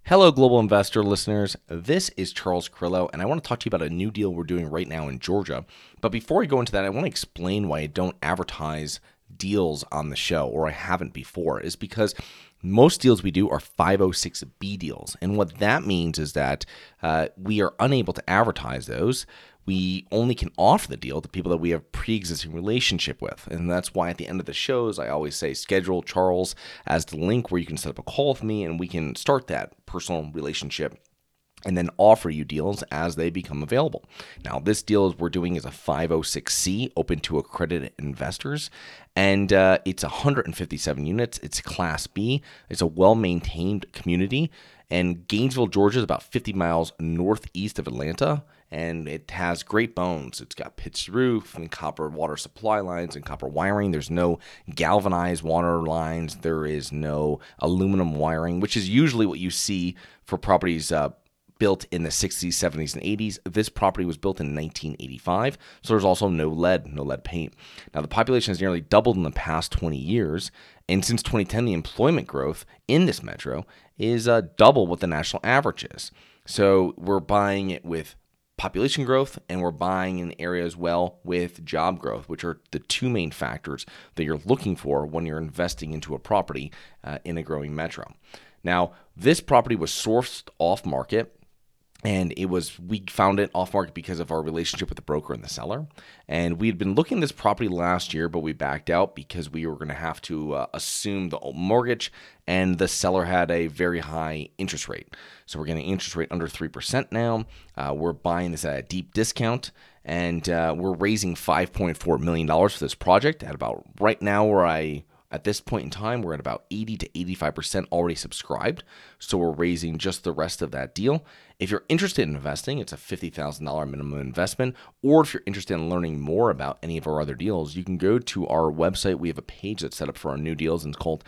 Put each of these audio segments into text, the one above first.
Hello, global investor listeners. This is Charles Carillo, and I want to talk to you about a new deal we're doing right now in Georgia. But before I go into that, I want to explain why I don't advertise deals on the show, or I haven't before, is because most deals we do are 506B deals. And what that means is that we are unable to advertise those. We only can offer the deal to people that we have pre-existing relationship with. And that's why at the end of the shows, I always say schedule Charles as the link where you can set up a call with me and we can start that personal relationship and then offer you deals as they become available. Now, this deal we're doing is a 506C, open to accredited investors, and it's 157 units. It's Class B. It's a well-maintained community, and Gainesville, Georgia is about 50 miles northeast of Atlanta, and it has great bones. It's got pitched roof and copper water supply lines and copper wiring. There's no galvanized water lines. There is no aluminum wiring, which is usually what you see for properties built in the 60s, 70s, and 80s. This property was built in 1985, so there's also no lead paint. Now, the population has nearly doubled in the past 20 years, and since 2010, the employment growth in this metro is double what the national average is. So we're buying it with population growth, and we're buying in the area as well with job growth, which are the two main factors that you're looking for when you're investing into a property in a growing metro. Now, this property was sourced off market, and we found it off market because of our relationship with the broker and the seller. And we had been looking at this property last year, but we backed out because we were going to have to assume the mortgage, and the seller had a very high interest rate. So we're getting an interest rate under 3% now. We're buying this at a deep discount, and we're raising $5.4 million for this project at about right now at this point in time, we're at about 80 to 85% already subscribed. So we're raising just the rest of that deal. If you're interested in investing, it's a $50,000 minimum investment. Or if you're interested in learning more about any of our other deals, you can go to our website. We have a page that's set up for our new deals, and it's called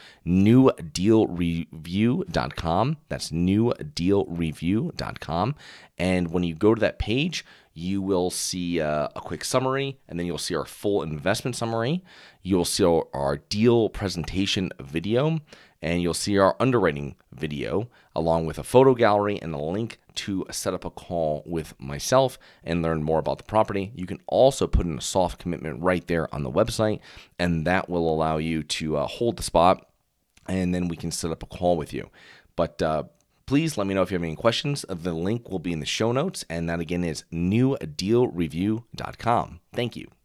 newdealreview.com. That's newdealreview.com. And when you go to that page, you will see a quick summary, and then you'll see our full investment summary. You'll see our deal presentation video, and you'll see our underwriting video, along with a photo gallery and a link to set up a call with myself and learn more about the property. You can also put in a soft commitment right there on the website, and that will allow you to hold the spot, and then we can set up a call with you. But please let me know if you have any questions. The link will be in the show notes, and that again is newdealreview.com. Thank you.